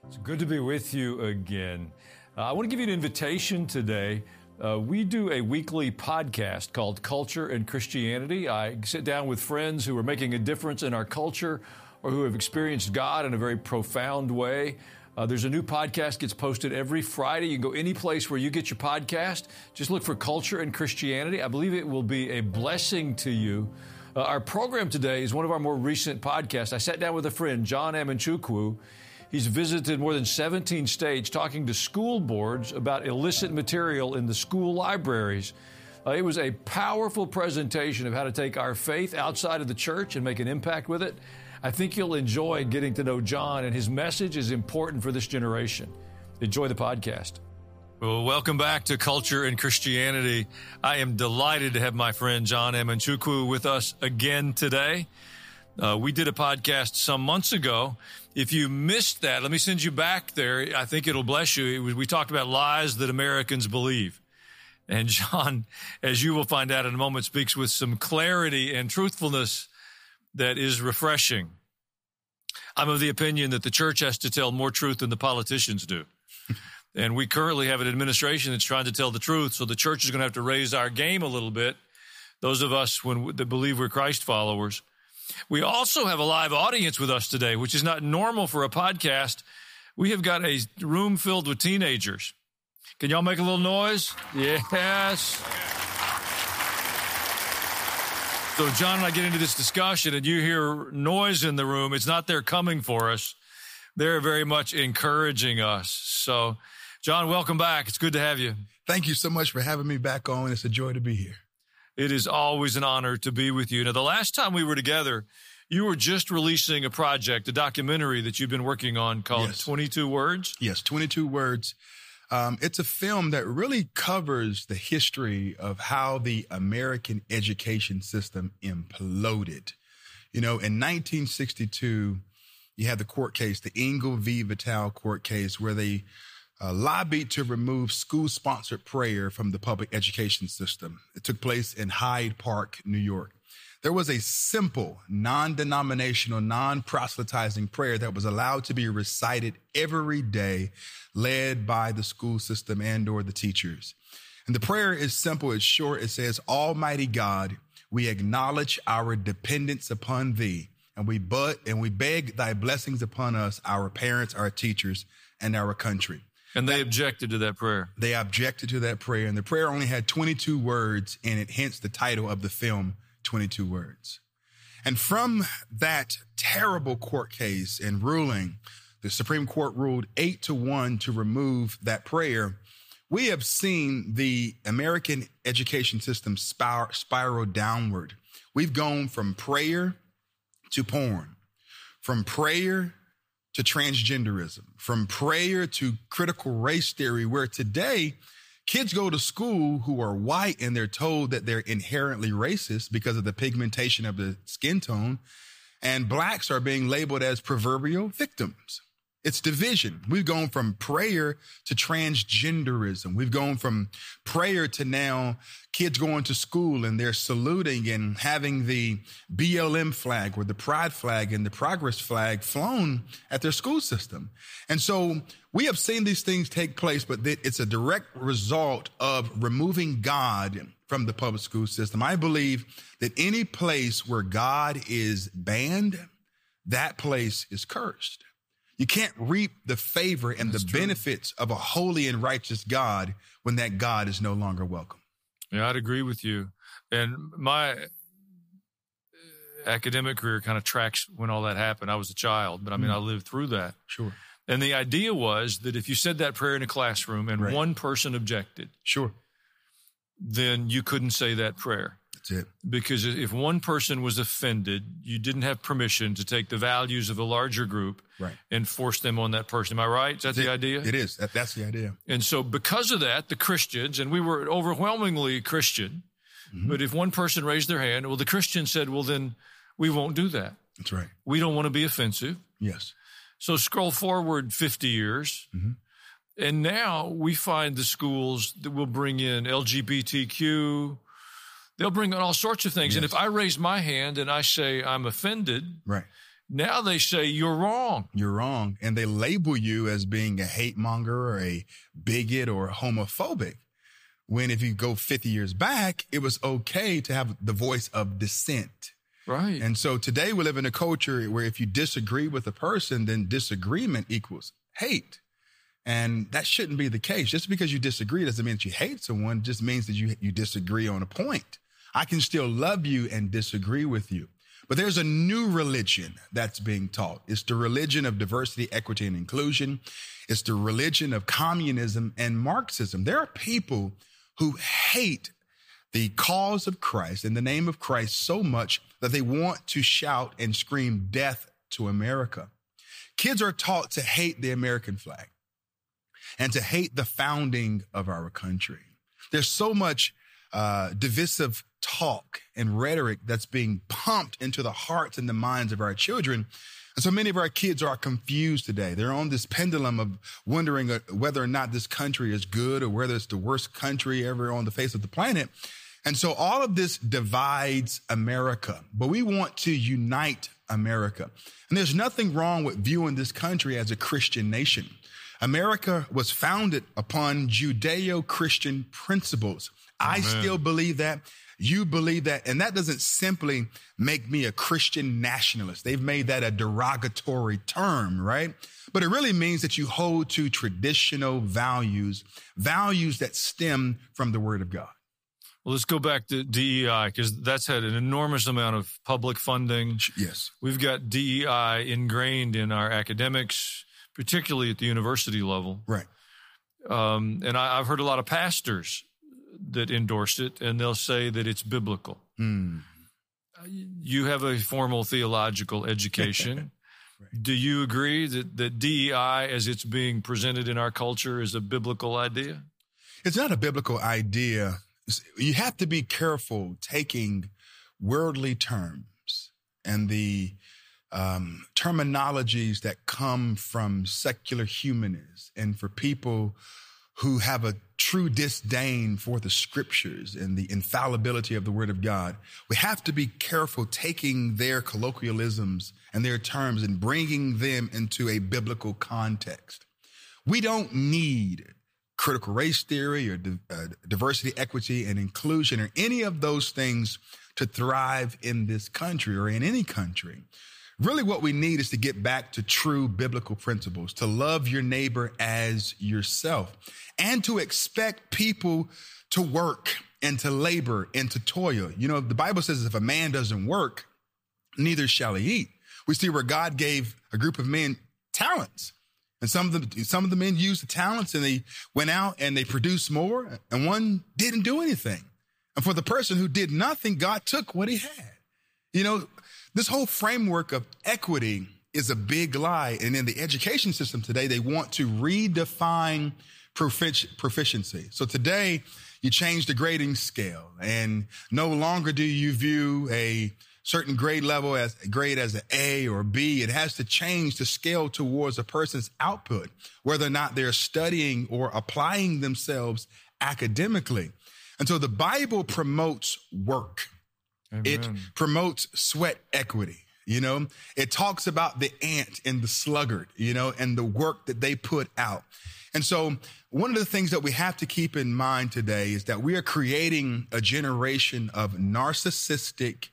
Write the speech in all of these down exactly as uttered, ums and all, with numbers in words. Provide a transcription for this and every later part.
It's good to be with you again. Uh, I want to give you an invitation today. Uh, we do a weekly podcast called Culture and Christianity. I sit down with friends who are making a difference in our culture or who have experienced God in a very profound way. Uh, there's a new podcast gets posted every Friday. You can go any place where you get your podcast. Just look for Culture and Christianity. I believe it will be a blessing to you. Uh, our program today is one of our more recent podcasts. I sat down with a friend, John Amanchukwu. He's visited more than seventeen states talking to school boards about illicit material in the school libraries. Uh, it was a powerful presentation of how to take our faith outside of the church and make an impact with it. I think you'll enjoy getting to know John, and his message is important for this generation. Enjoy the podcast. Well, welcome back to Culture and Christianity. I am delighted to have my friend John Amanchukwu with us again today. Uh, we did a podcast some months ago. If you missed that, let me send you back there. I think it'll bless you. It was, we talked about lies that Americans believe. And John, as you will find out in a moment, speaks with some clarity and truthfulness that is refreshing. I'm of the opinion that the church has to tell more truth than the politicians do. And we currently have an administration that's trying to tell the truth, so the church is going to have to raise our game a little bit, those of us when, that believe we're Christ followers. We also have a live audience with us today, which is not normal for a podcast. We have got a room filled with teenagers. Can y'all make a little noise? Yes. So John and I get into this discussion, and you hear noise in the room. It's not they're coming for us. They're very much encouraging us. So, John, welcome back. It's good to have you. Thank you so much for having me back on. It's a joy to be here. It is always an honor to be with you. Now, the last time we were together, you were just releasing a project, a documentary that you've been working on called Yes. twenty-two words. Yes, twenty-two words. Um, it's a film that really covers the history of how the American education system imploded. You know, in nineteen sixty-two, you had the court case, the Engel v. Vitale court case, where they uh, lobbied to remove school-sponsored prayer from the public education system. It took place in Hyde Park, New York. There was a simple, non-denominational, non-proselytizing prayer that was allowed to be recited every day, led by the school system and or the teachers. And the prayer is simple, it's short. It says, "Almighty God, we acknowledge our dependence upon thee, and we but and we beg thy blessings upon us, our parents, our teachers, and our country." And they objected to that prayer. They objected to that prayer, and the prayer only had twenty-two words in it, hence the title of the film, twenty-two words. And from that terrible court case and ruling, the Supreme Court ruled eight to one to remove that prayer. We have seen the American education system spir- spiral downward. We've gone from prayer to porn, from prayer to transgenderism, from prayer to critical race theory, where today kids go to school who are white and they're told that they're inherently racist because of the pigmentation of the skin tone, and blacks are being labeled as proverbial victims. It's division. We've gone from prayer to transgenderism. We've gone from prayer to now kids going to school and they're saluting and having the B L M flag or the pride flag and the progress flag flown at their school system. And so we have seen these things take place, but it's a direct result of removing God from the public school system. I believe that any place where God is banned, that place is cursed. You can't reap the favor and That's the true. benefits of a holy and righteous God when that God is no longer welcome. Yeah, I'd agree with you. And my academic career kind of tracks when all that happened. I was a child, but I mean, mm. I lived through that. Sure. And the idea was that if you said that prayer in a classroom and right. one person objected, sure, then you couldn't say that prayer. That's it. Because if one person was offended, you didn't have permission to take the values of a larger group right. and force them on that person. Am I right? Is that That's the it. idea? It is. That, that's the idea. And so because of that, the Christians, and we were overwhelmingly Christian, mm-hmm. but if one person raised their hand, well, the Christian said, well, then we won't do that. That's right. We don't want to be offensive. Yes. So scroll forward fifty years, mm-hmm. and now we find the schools that will bring in L G B T Q. They'll bring in all sorts of things. Yes. And if I raise my hand and I say I'm offended, right. Now they say you're wrong. You're wrong. And they label you as being a hate monger or a bigot or homophobic. When if you go fifty years back, it was okay to have the voice of dissent. Right. And so today we live in a culture where if you disagree with a person, then disagreement equals hate. And that shouldn't be the case. Just because you disagree doesn't mean that you hate someone. It just means that you, you disagree on a point. I can still love you and disagree with you. But there's a new religion that's being taught. It's the religion of diversity, equity, and inclusion. It's the religion of communism and Marxism. There are people who hate the cause of Christ in the name of Christ so much that they want to shout and scream death to America. Kids are taught to hate the American flag and to hate the founding of our country. There's so much uh, divisive talk and rhetoric that's being pumped into the hearts and the minds of our children. And so many of our kids are confused today. They're on this pendulum of wondering whether or not this country is good or whether it's the worst country ever on the face of the planet. And so all of this divides America, but we want to unite America. And there's nothing wrong with viewing this country as a Christian nation. America was founded upon Judeo-Christian principles. Amen. I still believe that. You believe that. And that doesn't simply make me a Christian nationalist. They've made that a derogatory term, right? But it really means that you hold to traditional values, values that stem from the Word of God. Well, let's go back to D E I because that's had an enormous amount of public funding. Yes. We've got D E I ingrained in our academics, particularly at the university level. Right. Um, and I, I've heard a lot of pastors that endorse it, and they'll say that it's biblical. Mm. You have a formal theological education. Right. Do you agree that, that D E I, as it's being presented in our culture, is a biblical idea? It's not a biblical idea. You have to be careful taking worldly terms and the um, terminologies that come from secular humanists and for people who have a true disdain for the scriptures and the infallibility of the Word of God. We have to be careful taking their colloquialisms and their terms and bringing them into a biblical context. We don't need critical race theory or di- uh, diversity, equity, and inclusion or any of those things to thrive in this country or in any country. Really what we need is to get back to true biblical principles, to love your neighbor as yourself, and to expect people to work and to labor and to toil. You know, the Bible says if a man doesn't work, neither shall he eat. We see where God gave a group of men talents. And some of the some of the men used the talents and they went out and they produced more, and one didn't do anything. And for the person who did nothing, God took what he had. You know, this whole framework of equity is a big lie. And in the education system today, they want to redefine profic- proficiency. So today, you change the grading scale, and no longer do you view a certain grade level as a grade as an A or B. It has to change the scale towards a person's output, whether or not they're studying or applying themselves academically. And so the Bible promotes work. Amen. It promotes sweat equity. You know, it talks about the ant and the sluggard, you know, and the work that they put out. And so one of the things that we have to keep in mind today is that we are creating a generation of narcissistic,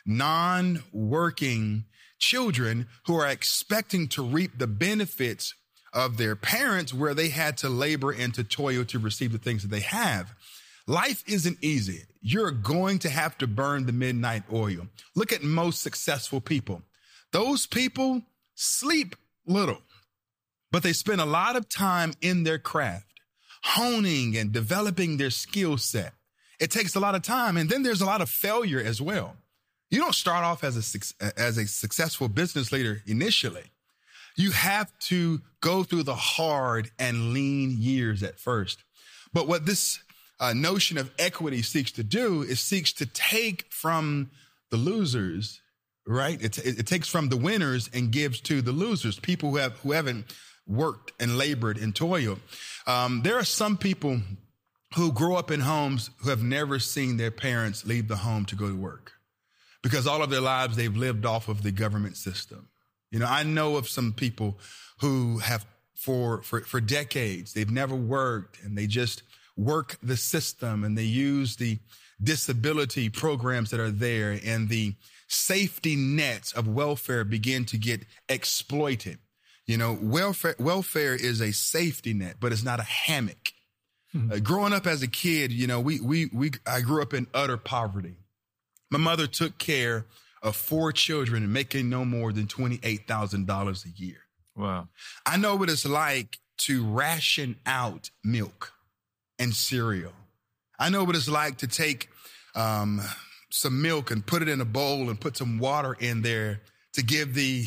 non-working children who are expecting to reap the benefits of their parents where they had to labor and to toil to receive the things that they have. Life isn't easy. You're going to have to burn the midnight oil. Look at most successful people. Those people sleep little, but they spend a lot of time in their craft, honing and developing their skill set. It takes a lot of time. And then there's a lot of failure as well. You don't start off as a, as a successful business leader initially. You have to go through the hard and lean years at first. But what this uh, notion of equity seeks to do is seeks to take from the losers, right? It, it, it takes from the winners and gives to the losers, people who have who haven't worked and labored and toiled. Um, there are some people who grow up in homes who have never seen their parents leave the home to go to work, because all of their lives they've lived off of the government system, You know, I know of some people who have for, for, for decades, they've never worked and they just work the system and they use the disability programs that are there, and the safety nets of welfare begin to get exploited. You know, welfare, welfare is a safety net, but it's not a hammock. Mm-hmm. Uh, growing up as a kid, you know, we, we, we, I grew up in utter poverty. My mother took care of four children and making no more than twenty-eight thousand dollars a year. Wow. I know what it's like to ration out milk and cereal. I know what it's like to take um, some milk and put it in a bowl and put some water in there to give the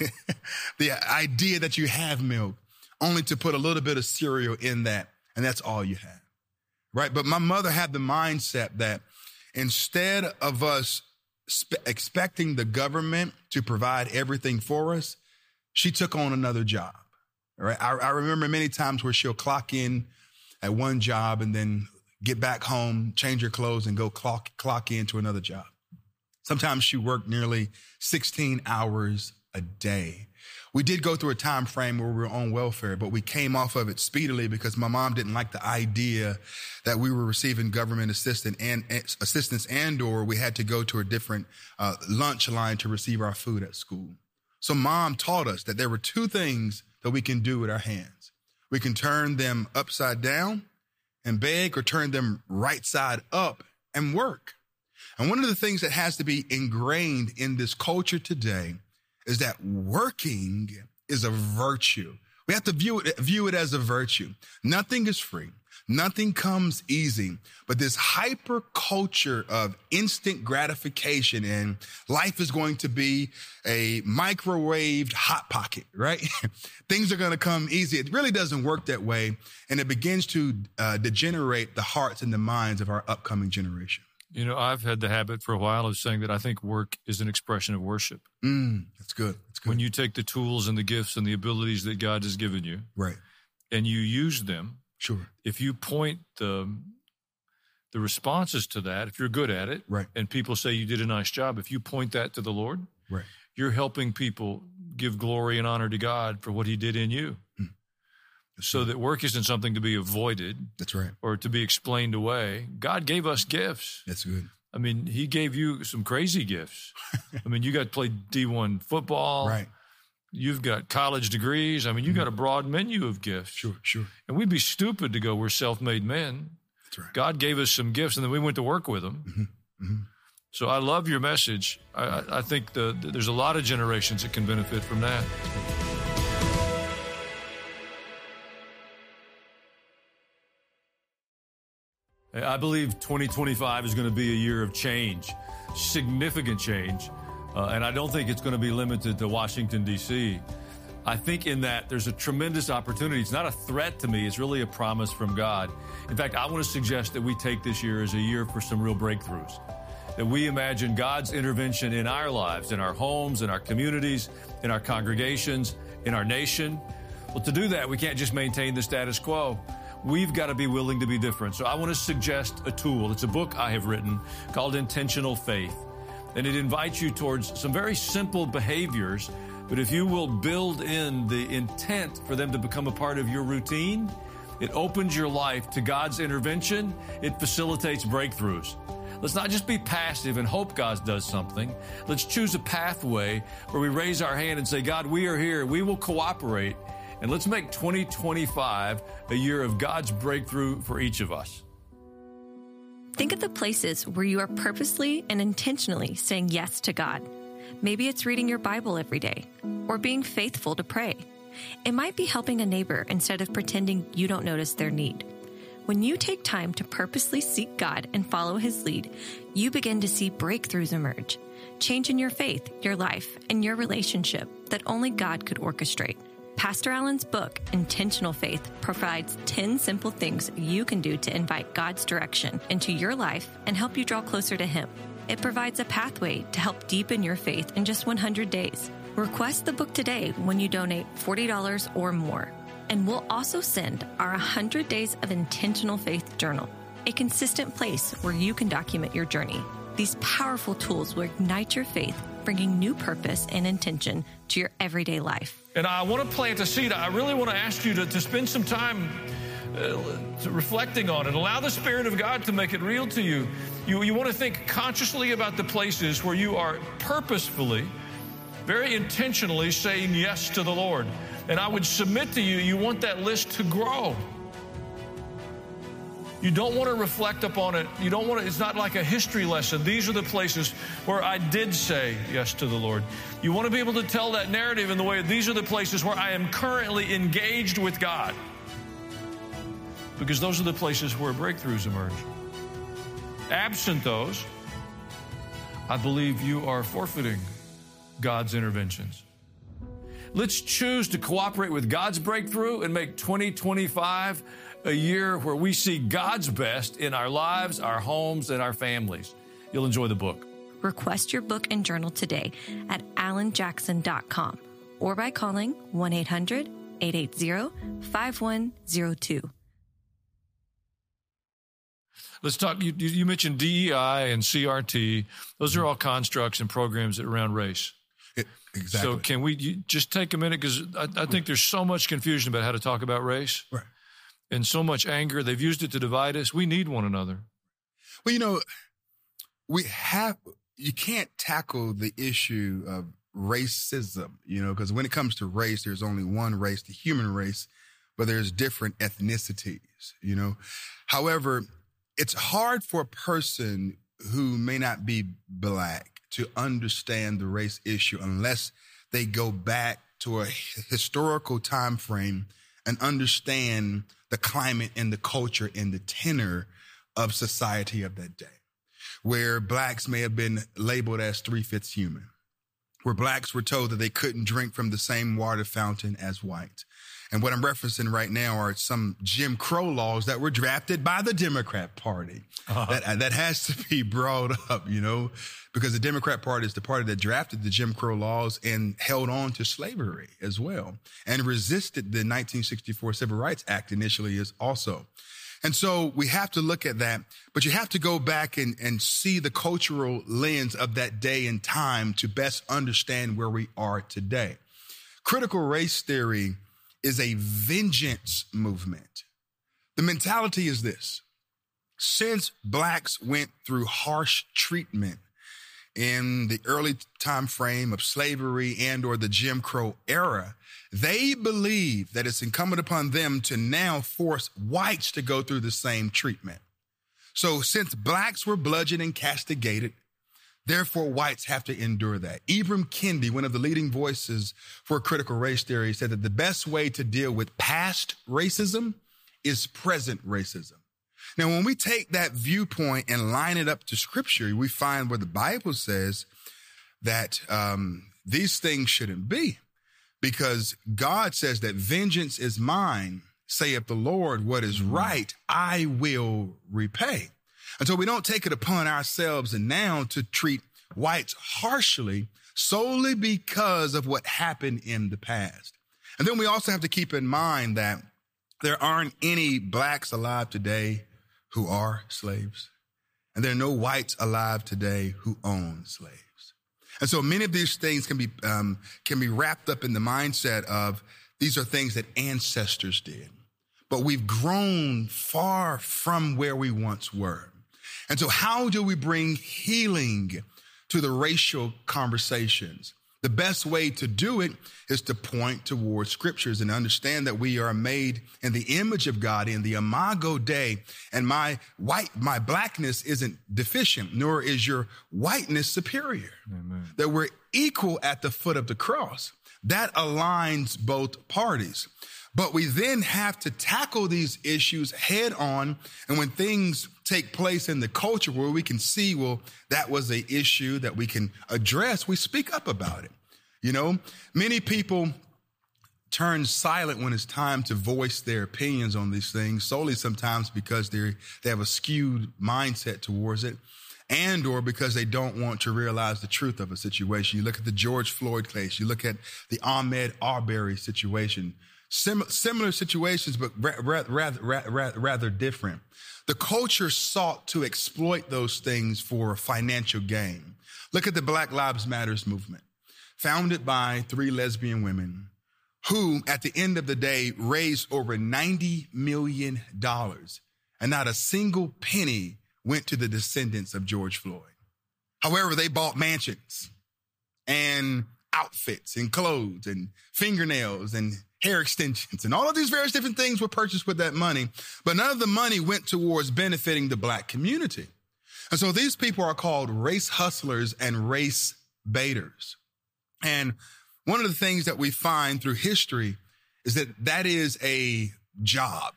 the idea that you have milk, only to put a little bit of cereal in that, and that's all you have, right? But my mother had the mindset that instead of us spe- expecting the government to provide everything for us, she took on another job, all right? I, I remember many times where she'll clock in at one job and then get back home, change her clothes, and go clock clock into another job. Sometimes she worked nearly sixteen hours a day. We did go through a time frame where we were on welfare, but we came off of it speedily because my mom didn't like the idea that we were receiving government assistance and assistance, and or we had to go to a different uh, lunch line to receive our food at school. So mom taught us that there were two things that we can do with our hands. We can turn them upside down and beg, or turn them right side up and work. And one of the things that has to be ingrained in this culture today is that working is a virtue. We have to view it, view it as a virtue. Nothing is free. Nothing comes easy, but this hyper culture of instant gratification, and life is going to be a microwaved hot pocket, right? Things are going to come easy. It really doesn't work that way. And it begins to uh, degenerate the hearts and the minds of our upcoming generation. You know, I've had the habit for a while of saying that I think work is an expression of worship. Mm, that's good. That's good. When you take the tools and the gifts and the abilities that God has given you, right, and you use them, sure. If you point the the responses to that, if you're good at it, right, and people say you did a nice job, if you point that to the Lord, right, you're helping people give glory and honor to God for what He did in you. Mm. So right. that work isn't something to be avoided. That's right. Or to be explained away. God gave us gifts. That's good. I mean, He gave you some crazy gifts. I mean, you got to play D one football. Right. You've got college degrees. I mean, you mm-hmm. got a broad menu of gifts. Sure, sure. And we'd be stupid to go, we're self-made men. That's right. God gave us some gifts, and then we went to work with them. Mm-hmm. Mm-hmm. So I love your message. I, I think the, the, there's a lot of generations that can benefit from that. I believe twenty twenty-five is going to be a year of change, significant change. Uh, and I don't think it's going to be limited to Washington, D C I think in that there's a tremendous opportunity. It's not a threat to me. It's really a promise from God. In fact, I want to suggest that we take this year as a year for some real breakthroughs, that we imagine God's intervention in our lives, in our homes, in our communities, in our congregations, in our nation. Well, to do that, we can't just maintain the status quo. We've got to be willing to be different. So I want to suggest a tool. It's a book I have written called Intentional Faith. And it invites you towards some very simple behaviors. But if you will build in the intent for them to become a part of your routine, it opens your life to God's intervention. It facilitates breakthroughs. Let's not just be passive and hope God does something. Let's choose a pathway where we raise our hand and say, God, we are here. We will cooperate. And let's make twenty twenty-five a year of God's breakthrough for each of us. Think of the places where you are purposely and intentionally saying yes to God. Maybe it's reading your Bible every day or being faithful to pray. It might be helping a neighbor instead of pretending you don't notice their need. When you take time to purposely seek God and follow His lead, you begin to see breakthroughs emerge, change in your faith, your life, and your relationship that only God could orchestrate. Pastor Allen's book, Intentional Faith, provides ten simple things you can do to invite God's direction into your life and help you draw closer to Him. It provides a pathway to help deepen your faith in just one hundred days. Request the book today when you donate forty dollars or more. And we'll also send our one hundred Days of Intentional Faith journal, a consistent place where you can document your journey. These powerful tools will ignite your faith, bringing new purpose and intention to your everyday life. And I want to plant a seed. I really want to ask you to, to spend some time uh, reflecting on it. Allow the Spirit of God to make it real to you. You, you want to think consciously about the places where you are purposefully, very intentionally saying yes to the Lord. And I would submit to you, you want that list to grow. You don't want to reflect upon it. You don't want to, it's not like a history lesson. These are the places where I did say yes to the Lord. You want to be able to tell that narrative in the way, these are the places where I am currently engaged with God. Because those are the places where breakthroughs emerge. Absent those, I believe you are forfeiting God's interventions. Let's choose to cooperate with God's breakthrough and make twenty twenty-five a year where we see God's best in our lives, our homes, and our families. You'll enjoy the book. Request your book and journal today at alan jackson dot com or by calling one eight hundred, eight eight zero, five one zero two. Let's talk, you, you mentioned D E I and C R T. Those are all constructs and programs that around race. It, exactly. So can we you just take a minute? Because I, I think there's so much confusion about how to talk about race. Right. And so much anger. They've used it to divide us. We need one another. Well, you know, we have, you can't tackle the issue of racism, you know, because when it comes to race, there's only one race, the human race, but there's different ethnicities, you know. However, it's hard for a person who may not be black to understand the race issue unless they go back to a historical time frame and understand the climate and the culture and the tenor of society of that day, where blacks may have been labeled as three-fifths human, where blacks were told that they couldn't drink from the same water fountain as whites. And what I'm referencing right now are some Jim Crow laws that were drafted by the Democrat Party. Uh-huh. That, that has to be brought up, you know, because the Democrat Party is the party that drafted the Jim Crow laws and held on to slavery as well and resisted the nineteen sixty-four Civil Rights Act initially as also. And so we have to look at that, but you have to go back and, and see the cultural lens of that day and time to best understand where we are today. Critical race theory is a vengeance movement. The mentality is this: since blacks went through harsh treatment in the early time frame of slavery and or the Jim Crow era, they believe that it's incumbent upon them to now force whites to go through the same treatment. So since blacks were bludgeoned and castigated, therefore, whites have to endure that. Ibram Kendi, one of the leading voices for critical race theory, said that the best way to deal with past racism is present racism. Now, when we take that viewpoint and line it up to Scripture, we find where the Bible says that um, these things shouldn't be, because God says that vengeance is mine, saith the Lord, what is right, I will repay. And so we don't take it upon ourselves and now to treat whites harshly solely because of what happened in the past. And then we also have to keep in mind that there aren't any blacks alive today who are slaves. And there are no whites alive today who own slaves. And so many of these things can be, um, can be wrapped up in the mindset of these are things that ancestors did. But we've grown far from where we once were. And so how do we bring healing to the racial conversations? The best way to do it is to point towards scriptures and understand that we are made in the image of God, in the imago Dei, and my white, my blackness isn't deficient, nor is your whiteness superior. Amen. That we're equal at the foot of the cross. That aligns both parties. But we then have to tackle these issues head on. And when things take place in the culture where we can see, well, that was an issue that we can address, we speak up about it. You know, many people turn silent when it's time to voice their opinions on these things, solely sometimes because they they have a skewed mindset towards it, and or because they don't want to realize the truth of a situation. You look at the George Floyd case, you look at the Ahmaud Arbery situation. Sim- similar situations, but ra- ra- rather, rather, rather different. The culture sought to exploit those things for financial gain. Look at the Black Lives Matters movement, founded by three lesbian women who, at the end of the day, raised over ninety million dollars, and not a single penny went to the descendants of George Floyd. However, they bought mansions and outfits and clothes and fingernails and hair extensions, and all of these various different things were purchased with that money, but none of the money went towards benefiting the Black community. And so these people are called race hustlers and race baiters. And one of the things that we find through history is that that is a job.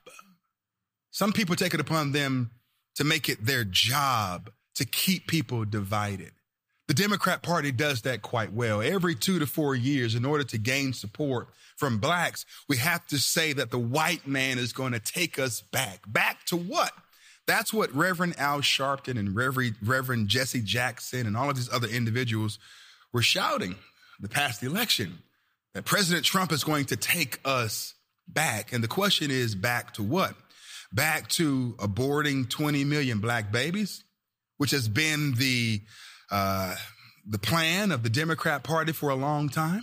Some people take it upon them to make it their job to keep people divided. The Democrat Party does that quite well. Every two to four years, in order to gain support from Blacks, we have to say that the white man is going to take us back. Back to what? That's what Reverend Al Sharpton and Reverend, Reverend Jesse Jackson and all of these other individuals were shouting the past election, that President Trump is going to take us back. And the question is, back to what? Back to aborting twenty million Black babies, which has been the uh, the plan of the Democrat Party for a long time,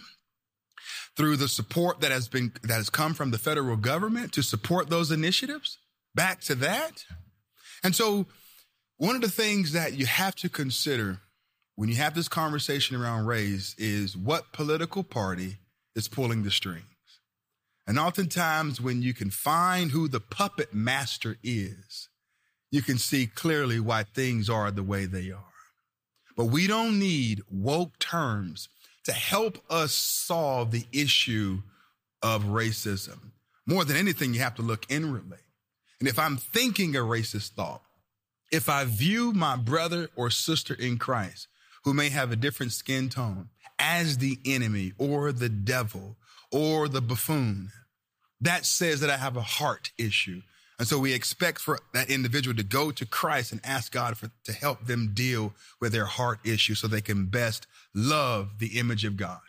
through the support that has been that has come from the federal government to support those initiatives. Back to that. And so one of the things that you have to consider when you have this conversation around race is what political party is pulling the strings. And oftentimes when you can find who the puppet master is, you can see clearly why things are the way they are. But we don't need woke terms to help us solve the issue of racism. More than anything, you have to look inwardly. And if I'm thinking a racist thought, if I view my brother or sister in Christ who may have a different skin tone as the enemy or the devil or the buffoon, that says that I have a heart issue. And so we expect for that individual to go to Christ and ask God for, to help them deal with their heart issue so they can best love the image of God.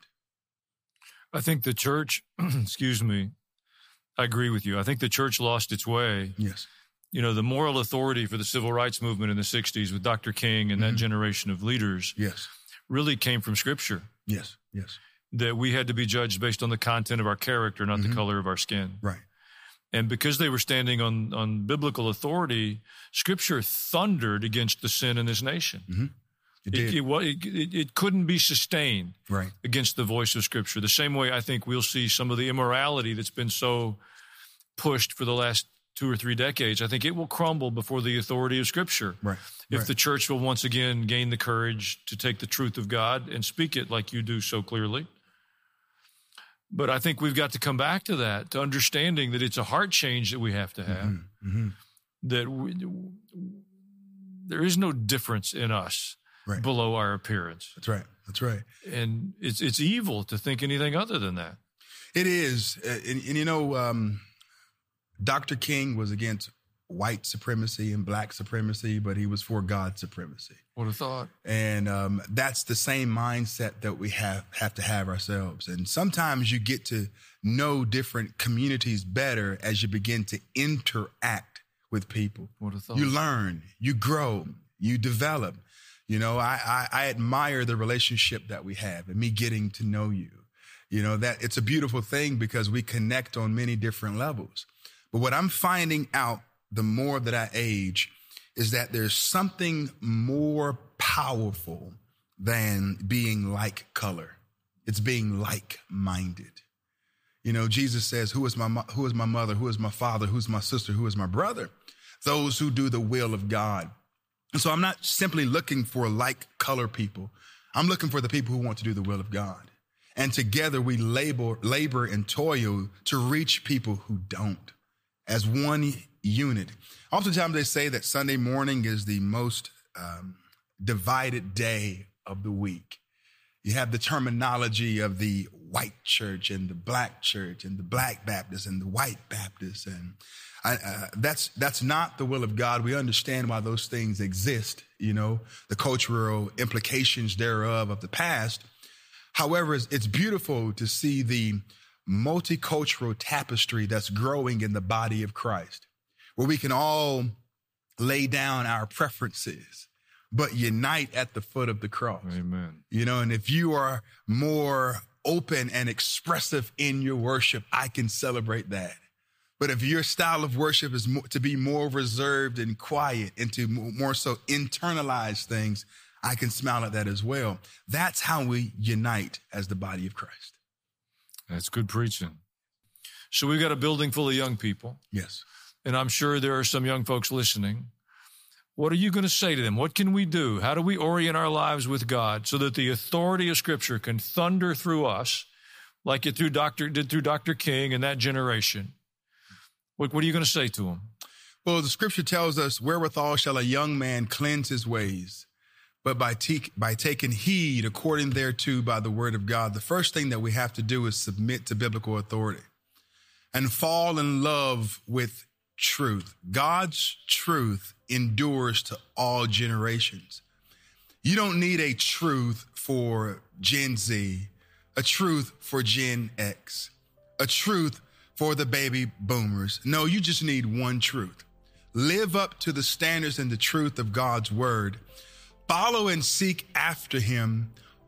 I think the church, excuse me, I agree with you. I think the church lost its way. Yes. You know, the moral authority for the civil rights movement in the sixties with Doctor King and mm-hmm. that generation of leaders yes. really came from Scripture. Yes, yes. That we had to be judged based on the content of our character, not mm-hmm. the color of our skin. Right. And because they were standing on, on biblical authority, Scripture thundered against the sin in this nation. Mm-hmm. It, did. It, it, it, it couldn't be sustained right. against the voice of Scripture. The same way I think we'll see some of the immorality that's been so pushed for the last two or three decades. I think it will crumble before the authority of Scripture. Right. If right. the church will once again gain the courage to take the truth of God and speak it like you do so clearly. But I think we've got to come back to that, to understanding that it's a heart change that we have to have, mm-hmm. Mm-hmm. that we, there is no difference in us right. below our appearance. That's right. That's right. And it's it's evil to think anything other than that. It is. Uh, and, and, you know, um, Doctor King was against white supremacy and Black supremacy, but he was for God's supremacy. What a thought. And um, that's the same mindset that we have, have to have ourselves. And sometimes you get to know different communities better as you begin to interact with people. What a thought. You learn, you grow, you develop. You know, I, I, I admire the relationship that we have and me getting to know you. You know, that it's a beautiful thing because we connect on many different levels. But what I'm finding out the more that I age is that there's something more powerful than being like color. It's being like-minded. You know, Jesus says, who is my mo- who is my mother? Who is my father? Who's my sister? Who is my brother? Those who do the will of God. And so I'm not simply looking for like color people. I'm looking for the people who want to do the will of God. And together we labor, labor and toil to reach people who don't as one unit. Oftentimes they say that Sunday morning is the most um, divided day of the week. You have the terminology of the white church and the Black church and the Black Baptist and the white Baptist. And I, uh, that's that's not the will of God. We understand why those things exist, you know, the cultural implications thereof of the past. However, it's, it's beautiful to see the multicultural tapestry that's growing in the body of Christ, where we can all lay down our preferences, but unite at the foot of the cross. Amen. You know, and if you are more open and expressive in your worship, I can celebrate that. But if your style of worship is more, to be more reserved and quiet and to more so internalize things, I can smile at that as well. That's how we unite as the body of Christ. That's good preaching. So we've got a building full of young people. Yes. And I'm sure there are some young folks listening. What are you going to say to them? What can we do? How do we orient our lives with God so that the authority of Scripture can thunder through us like it through Doctor did through Doctor King and that generation? What, what are you going to say to them? Well, the Scripture tells us, wherewithal shall a young man cleanse his ways, but by, te- by taking heed according thereto by the word of God. The first thing that we have to do is submit to biblical authority and fall in love with truth. God's truth endures to all generations. You don't need a truth for Gen Z, a truth for Gen X, a truth for the baby boomers. No, you just need one truth. Live up to the standards and the truth of God's word. Follow and seek after him.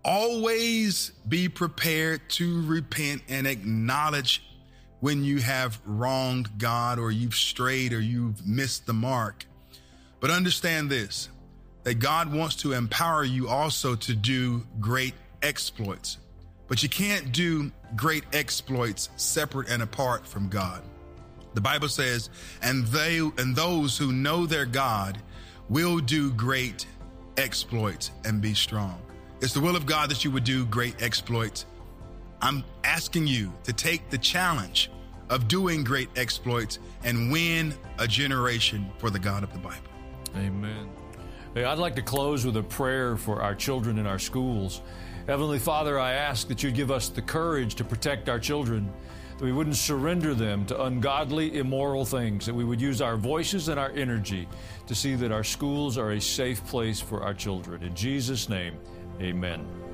Always be prepared to repent and acknowledge when you have wronged God or you've strayed or you've missed the mark. But understand this, that God wants to empower you also to do great exploits. But you can't do great exploits separate and apart from God. The Bible says, and they and those who know their God will do great exploits and be strong. It's the will of God that you would do great exploits. I'm asking you to take the challenge of doing great exploits and win a generation for the God of the Bible. Amen. Hey, I'd like to close with a prayer for our children in our schools. Heavenly Father, I ask that you'd give us the courage to protect our children, that we wouldn't surrender them to ungodly, immoral things, that we would use our voices and our energy to see that our schools are a safe place for our children. In Jesus' name, amen.